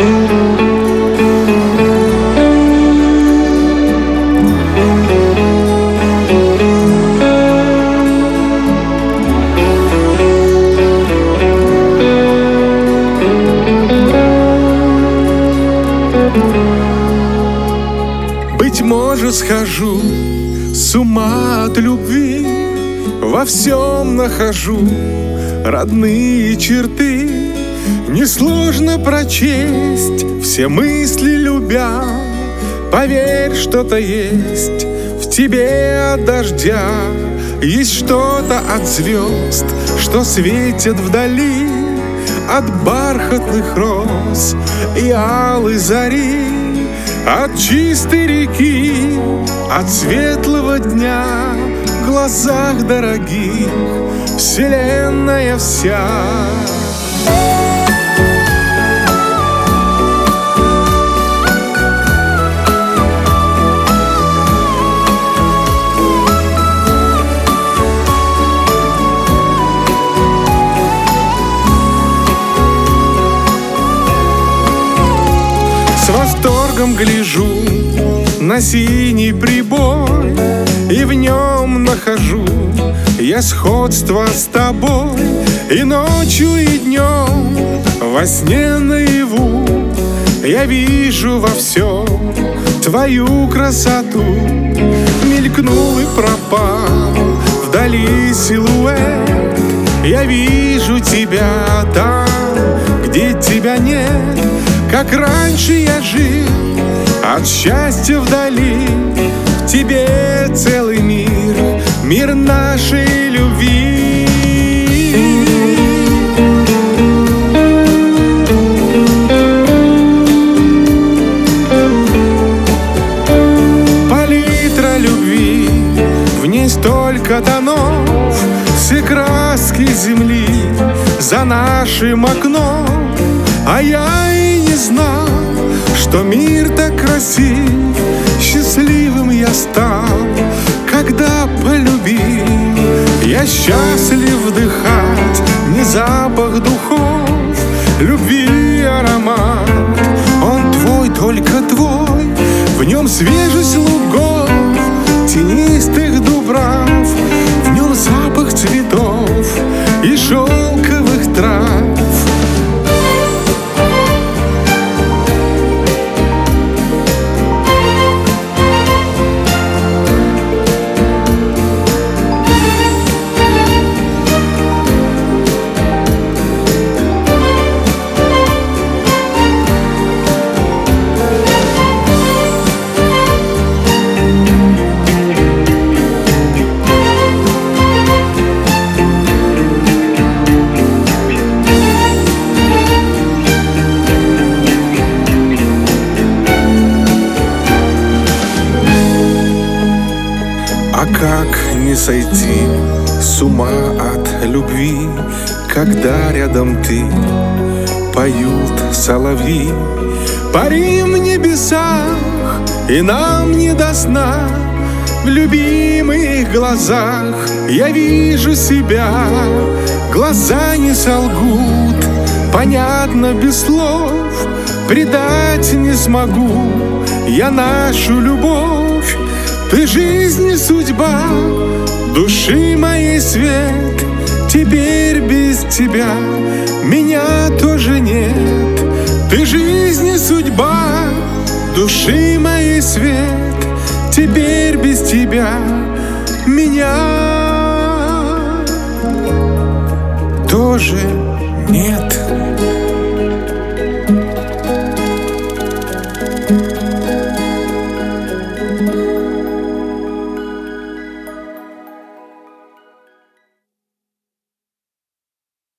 Быть может, схожу с ума от любви, во всем нахожу родные черты. Несложно прочесть все мысли, любя. Поверь, что-то есть в тебе от дождя, есть что-то от звезд, что светит вдали, от бархатных роз и алой зари, от чистой реки, от светлого дня. В глазах дорогих вселенная вся. С восторгом гляжу на синий прибой, и в нем нахожу я сходство с тобой. И ночью, и днем, во сне наяву я вижу во всем твою красоту. Мелькнул и пропал вдали силуэт, я вижу тебя там, где тебя нет. Как раньше я жил от счастья вдали, в тебе целый мир, мир нашей любви. Палитра любви, в ней столько тонов, все краски земли за нашим окном. А я и не знал, что мир так красив. Счастливым я стал, когда полюбил. Я счастлив вдыхать не запах духов, любви аромат. Он твой, только твой, в нем свежесть лугов, тенистых дубрав, в нем запах цветов и шелковых трав. А как не сойти с ума от любви, когда рядом ты, поют соловьи. Парим в небесах, и нам не до сна. В любимых глазах я вижу себя. Глаза не солгут, понятно без слов. Предать не смогу я нашу любовь. Ты жизнь и судьба, души моей свет. Теперь без тебя меня тоже нет. Ты жизнь и судьба, души моей свет. Теперь без тебя меня тоже нет.